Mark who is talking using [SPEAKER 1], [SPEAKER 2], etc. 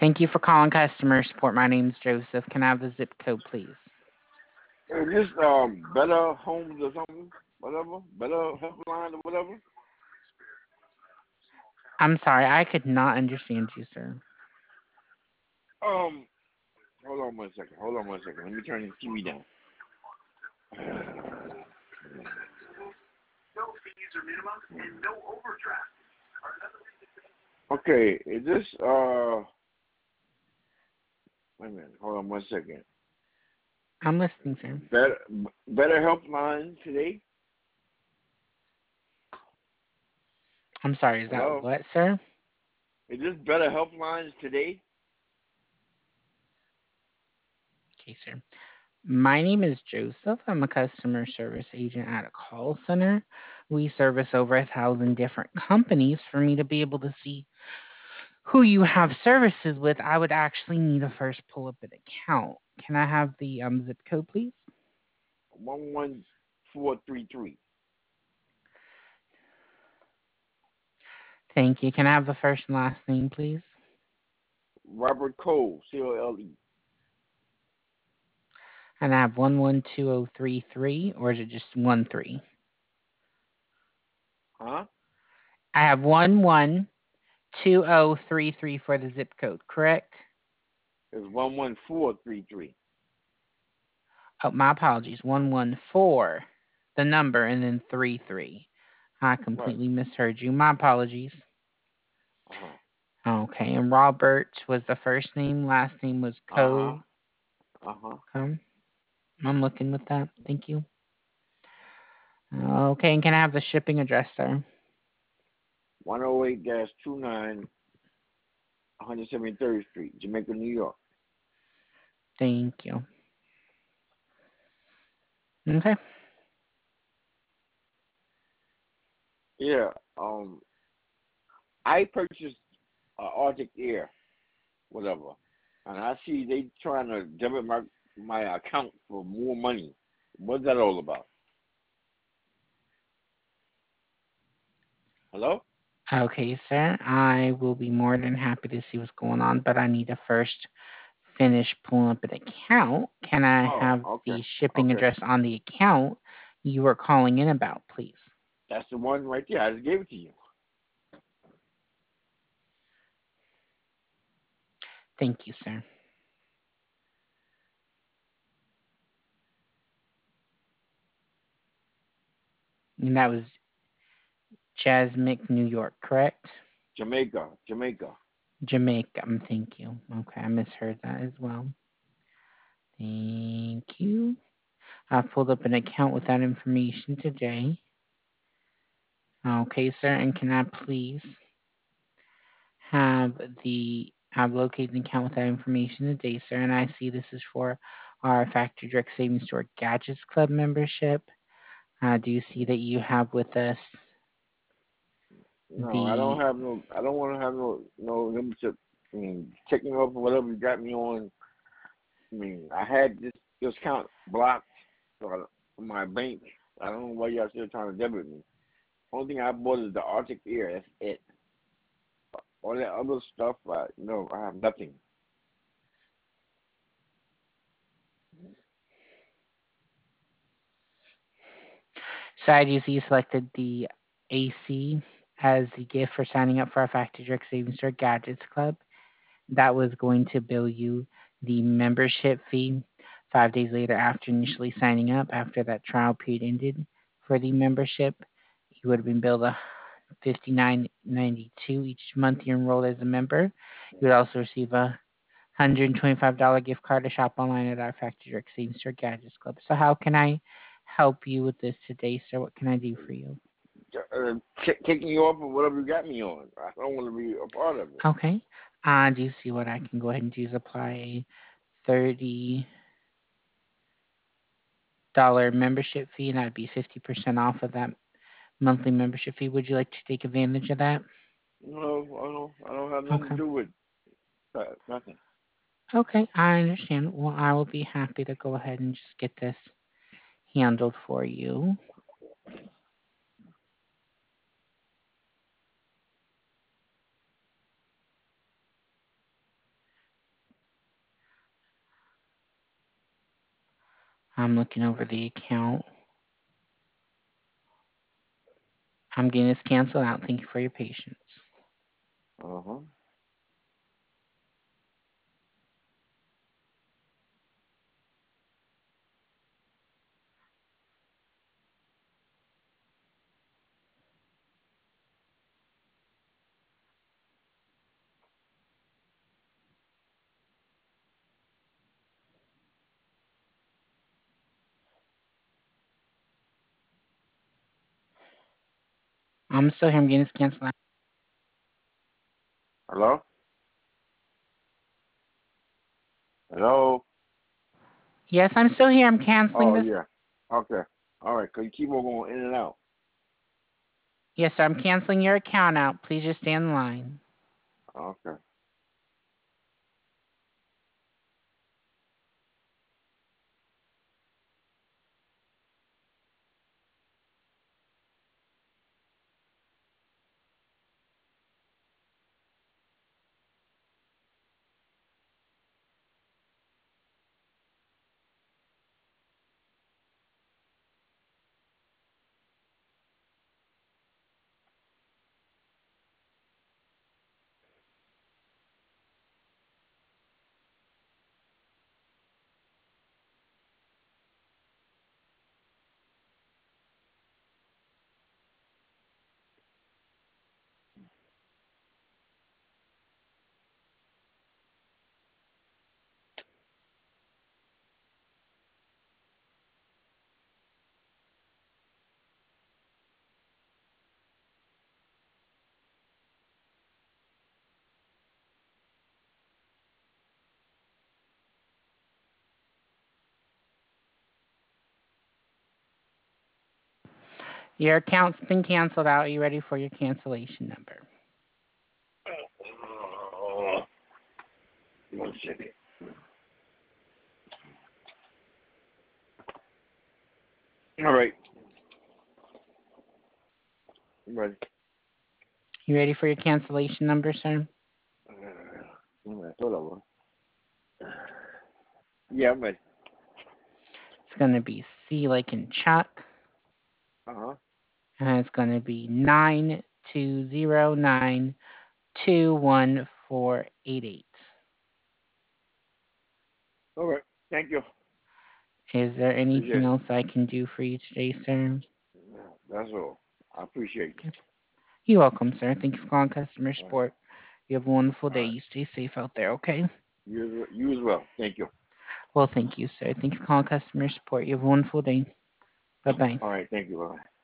[SPEAKER 1] Thank you for calling customer support. My name's Joseph. Can I have the zip code, please?
[SPEAKER 2] Is this Better Homes or something? Whatever? Better Helpline or whatever?
[SPEAKER 1] I'm sorry, I could not understand you, sir.
[SPEAKER 2] Um, hold on one second. Hold on one second. Let me turn this TV down. Okay, is this wait a minute, hold on one second.
[SPEAKER 1] I'm listening, sir.
[SPEAKER 2] Better Better Helpline today?
[SPEAKER 1] I'm sorry, is that
[SPEAKER 2] Hello?
[SPEAKER 1] what, sir?
[SPEAKER 2] Is this Better Helplines today?
[SPEAKER 1] Okay, sir. My name is Joseph. I'm a customer service agent at a call center. We service over 1,000 different companies. For me to be able to see who you have services with, I would actually need to first pull up an account. Can I have the zip code, please?
[SPEAKER 2] 11433.
[SPEAKER 1] Thank you. Can I have the first and last name, please?
[SPEAKER 2] Robert Cole, Cole.
[SPEAKER 1] And I have 112033, or is it just 13?
[SPEAKER 2] Huh?
[SPEAKER 1] I have 112033 for the zip code, correct?
[SPEAKER 2] It's 11433.
[SPEAKER 1] Oh, my apologies. 114, the number, and then 33. I
[SPEAKER 2] Right.
[SPEAKER 1] completely misheard you. My apologies.
[SPEAKER 2] Uh-huh.
[SPEAKER 1] Okay, and Robert was the first name, last name was
[SPEAKER 2] Uh-huh.
[SPEAKER 1] Co.
[SPEAKER 2] Uh-huh.
[SPEAKER 1] I'm looking with that. Thank you. Okay, and can I have the shipping address, sir?
[SPEAKER 2] 108-29 173rd Street, Jamaica, New York.
[SPEAKER 1] Thank you. Okay.
[SPEAKER 2] Yeah. I purchased Arctic Air, whatever. And I see they trying to debit my account for more money. What's that all about? Hello?
[SPEAKER 1] Okay, sir. I will be more than happy to see what's going on, but I need to first finish pulling up an account. Can I
[SPEAKER 2] Oh,
[SPEAKER 1] have
[SPEAKER 2] okay.
[SPEAKER 1] the shipping
[SPEAKER 2] Okay.
[SPEAKER 1] address on the account you are calling in about, please?
[SPEAKER 2] That's the one right there. I just gave it to you.
[SPEAKER 1] Thank you, sir. And that was Jasmine, New York, correct?
[SPEAKER 2] Jamaica. Jamaica.
[SPEAKER 1] Jamaica. Thank you. Okay, I misheard that as well. Thank you. I've pulled up an account with that information today. Okay, sir. And can I please have located an account with that information today, sir? And I see this is for our Factory Direct Savings Store Gadgets Club membership. Do you see that you have with us
[SPEAKER 2] No, I don't
[SPEAKER 1] the
[SPEAKER 2] have no. I don't want to have no membership. I mean, checking off whatever you got me on. I mean, I had this account blocked from my bank. I don't know why y'all still trying to debit me. Only thing I bought is the Arctic Air. That's it. All that other stuff, I have nothing.
[SPEAKER 1] side you see you selected the AC as the gift for signing up for our Factory Direct Savings Store Gadgets Club. That was going to bill you the membership fee 5 days later after initially signing up. After that trial period ended for the membership, you would have been billed a $59.92 each month you enrolled as a member. You would also receive a $125 gift card to shop online at our Factory Direct Savings Store Gadgets Club. So how can I help you with this today, sir? What can I do for you?
[SPEAKER 2] Taking you off of whatever you got me on. I don't want to be a part of it.
[SPEAKER 1] Okay. Do you see what I can go ahead and do is apply a $30 membership fee, and that'd be 50% off of that monthly membership fee. Would you like to take advantage of that?
[SPEAKER 2] No, I don't have nothing to
[SPEAKER 1] Okay.
[SPEAKER 2] do with nothing.
[SPEAKER 1] Okay, I understand. Well, I will be happy to go ahead and just get this handled for you. I'm looking over the account. I'm getting this canceled out. Thank you for your patience.
[SPEAKER 2] Uh-huh.
[SPEAKER 1] I'm still here. I'm getting this canceled out.
[SPEAKER 2] Hello? Hello?
[SPEAKER 1] Yes, I'm still here. I'm canceling
[SPEAKER 2] Oh,
[SPEAKER 1] this.
[SPEAKER 2] yeah. Okay. All right, because you keep on going in and out.
[SPEAKER 1] Yes, sir. I'm canceling your account out. Please just stay in line.
[SPEAKER 2] Okay.
[SPEAKER 1] Your account's been canceled out. Are you ready for your cancellation number?
[SPEAKER 2] Uh, 1 second. All right. I'm ready.
[SPEAKER 1] You ready for your cancellation number, sir?
[SPEAKER 2] I thought I was. Yeah, I'm ready.
[SPEAKER 1] It's going to be C like in Chuck,
[SPEAKER 2] Uh-huh.
[SPEAKER 1] and it's going to be 920921488.
[SPEAKER 2] All right. Thank you.
[SPEAKER 1] Is there anything
[SPEAKER 2] Appreciate it.
[SPEAKER 1] else I can do for you today, sir?
[SPEAKER 2] That's all. I appreciate you.
[SPEAKER 1] Okay. You're welcome, sir. Thank you for calling customer
[SPEAKER 2] All right.
[SPEAKER 1] support. You have a wonderful
[SPEAKER 2] All
[SPEAKER 1] day.
[SPEAKER 2] right.
[SPEAKER 1] You stay safe out there, okay?
[SPEAKER 2] You as well. Thank you.
[SPEAKER 1] Well, thank you, sir. Thank you for calling customer support. You have a wonderful day. Bye bye.
[SPEAKER 2] All right. Thank you. Bye.